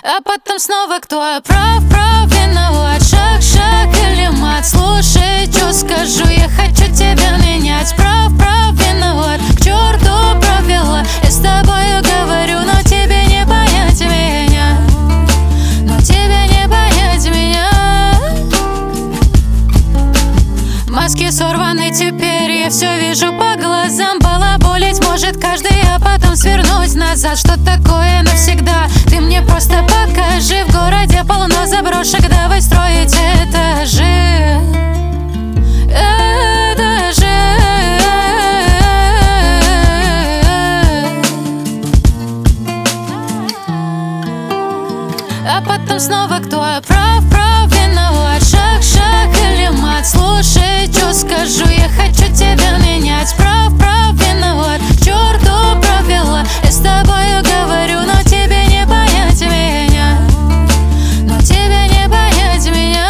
А потом снова кто прав, виноват. Шаг или мат, слушай, что скажу. Я хочу тебя менять. Прав, виноват. К черту правила, я с тобою говорю, но тебе не понять меня. Но тебе не понять меня. Маски сорваны теперь, я все вижу по глазам. Балаболить может каждый, а потом свернуть назад. Что такое навсегда? Ты мне просто покажи. В городе полно заброшек, давай строить этажи. Этажи. А потом снова кто прав, виноват. Шаг или мат, слушай, что скажу. Я хочу тебя менять. Прав, виноват. К черту правила, я с тобою говорю, но тебе не понять меня. Но тебе не понять меня.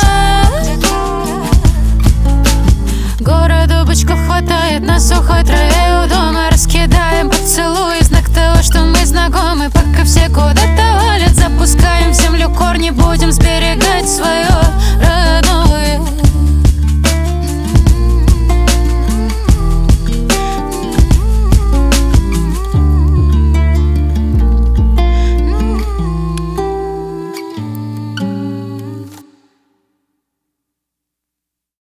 Городу бычков хватает, на сухой траве у дома раскидаем поцелуи, знак того, что мы знакомы. Пока все куда-то валят, запускаем в землю корни, будем сберегать свои